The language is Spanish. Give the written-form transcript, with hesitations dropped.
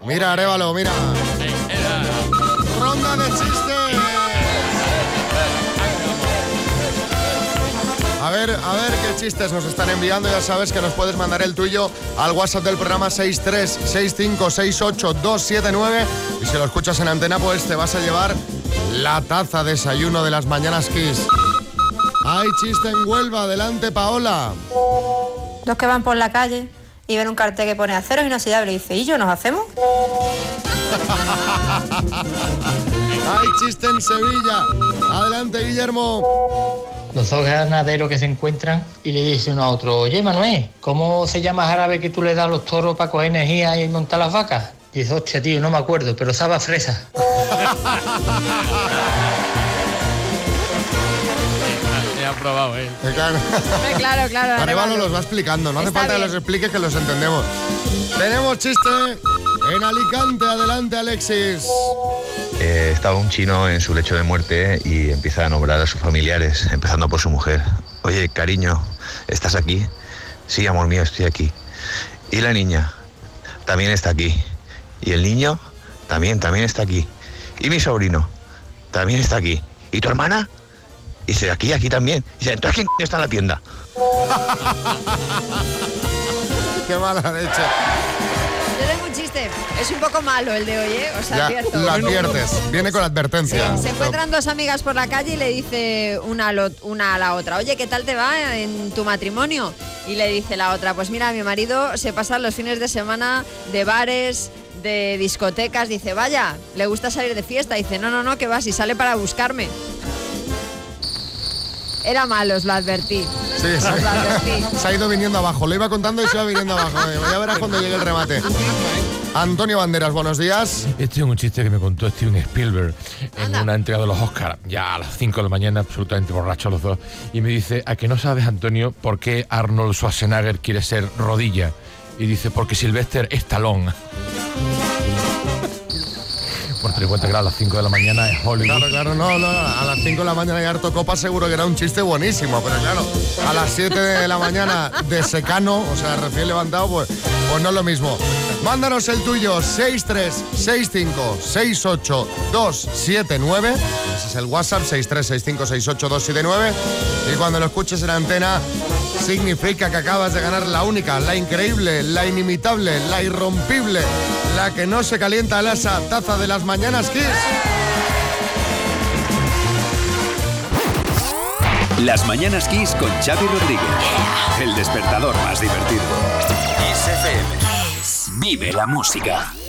Mira, Arévalo, mira. Ronda de chistes. A ver qué chistes nos están enviando. Ya sabes que nos puedes mandar el tuyo al WhatsApp del programa 636568279 y si lo escuchas en antena pues te vas a llevar la taza desayuno de las mañanas Kiss. Hay chiste en Huelva, adelante Paola. Dos que van por la calle y ven un cartel que pone aceros inoxidables y dice, ¿y yo nos hacemos? Hay chiste en Sevilla, adelante Guillermo. Los dos ganaderos que se encuentran y le dice uno a otro, oye Manuel, ¿cómo se llama jarabe que tú le das a los toros para coger energía y montar las vacas? Y dice, hostia tío, no me acuerdo, pero sabe a fresa. Ya ha probado él. Claro. Arévalo los va explicando, no hace falta que los expliques, que los entendemos. Tenemos chiste en Alicante, adelante Alexis. Estaba un chino en su lecho de muerte y empieza a nombrar a sus familiares, empezando por su mujer. Oye, cariño, ¿estás aquí? Sí, amor mío, estoy aquí. ¿Y la niña? También está aquí. ¿Y el niño? También está aquí. ¿Y mi sobrino? También está aquí. ¿Y tu hermana? Dice, aquí también. Dice, entonces ¿quién está en la tienda? Qué mala leche. Yo tengo un chiste. Es un poco malo el de hoy, ¿eh? O sea, Ya, advierto. lo adviertes, viene con advertencia. Se encuentran dos amigas por la calle y le dice una a la otra, oye, ¿qué tal te va en tu matrimonio? Y le dice la otra, pues mira, mi marido se pasa los fines de semana de bares, de discotecas. Dice, vaya, ¿le gusta salir de fiesta? Dice, no, que va, si sale para buscarme. Era malo, os lo advertí. Sí. Os lo advertí. Se ha ido viniendo abajo, lo iba contando y se iba viniendo abajo. Ya verás cuando llegue el remate. Antonio Banderas, buenos días. Este es un chiste que me contó Steven Spielberg en una entrega de los Oscars, ya a las 5 de la mañana, absolutamente borrachos los dos. Y me dice, ¿a que no sabes, Antonio, por qué Arnold Schwarzenegger quiere ser rodilla? Y dice, porque Sylvester Stallone. Por 50 grados a las 5 de la mañana es Hollywood. Claro, no, a las 5 de la mañana y harto copa seguro que era un chiste buenísimo, pero claro, a las 7 de la mañana de secano, o sea, recién levantado, pues no es lo mismo. Mándanos el tuyo, 636568279, ese es el WhatsApp, 636568279, y cuando lo escuches en antena, significa que acabas de ganar la única, la increíble, la inimitable, la irrompible, la que no se calienta al asa, taza de las mañanas Kiss. Las mañanas Kiss con Xavi Rodríguez. El despertador más divertido. Kiss FM. Vive la música.